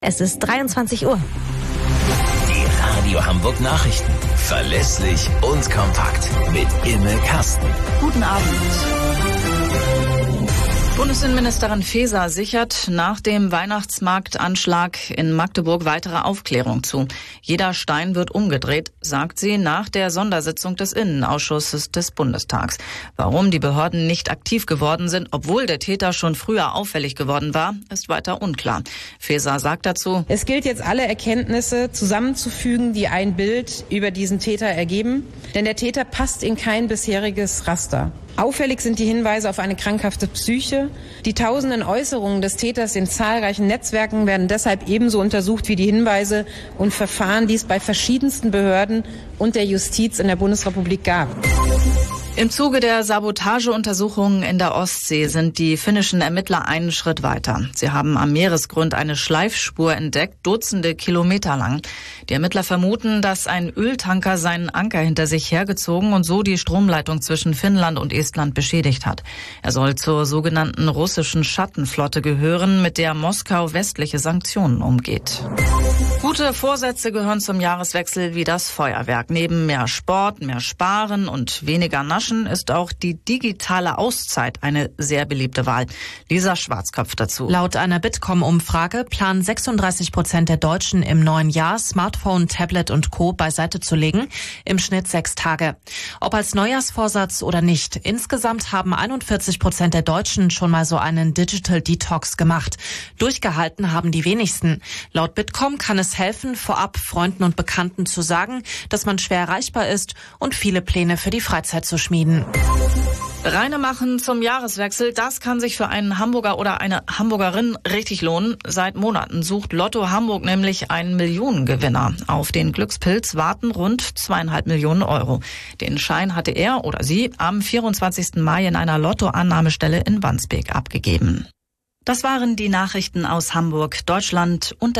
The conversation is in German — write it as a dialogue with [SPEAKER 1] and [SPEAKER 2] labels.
[SPEAKER 1] Es ist 23 Uhr.
[SPEAKER 2] Die Radio Hamburg Nachrichten. Verlässlich und kompakt. Mit Imme Kasten.
[SPEAKER 3] Guten Abend. Bundesinnenministerin Faeser sichert nach dem Weihnachtsmarktanschlag in Magdeburg weitere Aufklärung zu. Jeder Stein wird umgedreht, sagt sie nach der Sondersitzung des Innenausschusses des Bundestags. Warum die Behörden nicht aktiv geworden sind, obwohl der Täter schon früher auffällig geworden war, ist weiter unklar. Faeser sagt dazu:
[SPEAKER 4] Es gilt jetzt, alle Erkenntnisse zusammenzufügen, die ein Bild über diesen Täter ergeben. Denn der Täter passt in kein bisheriges Raster. Auffällig sind die Hinweise auf eine krankhafte Psyche. Die tausenden Äußerungen des Täters in zahlreichen Netzwerken werden deshalb ebenso untersucht wie die Hinweise und Verfahren, die es bei verschiedensten Behörden und der Justiz in der Bundesrepublik gab.
[SPEAKER 3] Im Zuge der Sabotageuntersuchungen in der Ostsee sind die finnischen Ermittler einen Schritt weiter. Sie haben am Meeresgrund eine Schleifspur entdeckt, Dutzende Kilometer lang. Die Ermittler vermuten, dass ein Öltanker seinen Anker hinter sich hergezogen und so die Stromleitung zwischen Finnland und Estland beschädigt hat. Er soll zur sogenannten russischen Schattenflotte gehören, mit der Moskau westliche Sanktionen umgeht. Gute Vorsätze gehören zum Jahreswechsel wie das Feuerwerk. Neben mehr Sport, mehr Sparen und weniger Naschen ist auch die digitale Auszeit eine sehr beliebte Wahl. Lisa Schwarzkopf dazu.
[SPEAKER 5] Laut einer Bitkom-Umfrage planen 36% der Deutschen im neuen Jahr Smartphone, Tablet und Co. beiseite zu legen, im Schnitt 6 Tage. Ob als Neujahrsvorsatz oder nicht, insgesamt haben 41% der Deutschen schon mal so einen Digital Detox gemacht. Durchgehalten haben die wenigsten. Laut Bitkom kann es helfen, vorab Freunden und Bekannten zu sagen, dass man schwer erreichbar ist und viele Pläne für die Freizeit zu schmieden.
[SPEAKER 3] Reine machen zum Jahreswechsel, das kann sich für einen Hamburger oder eine Hamburgerin richtig lohnen. Seit Monaten sucht Lotto Hamburg nämlich einen Millionengewinner. Auf den Glückspilz warten rund 2,5 Millionen Euro. Den Schein hatte er oder sie am 24. Mai in einer Lottoannahmestelle in Wandsbek abgegeben. Das waren die Nachrichten aus Hamburg, Deutschland und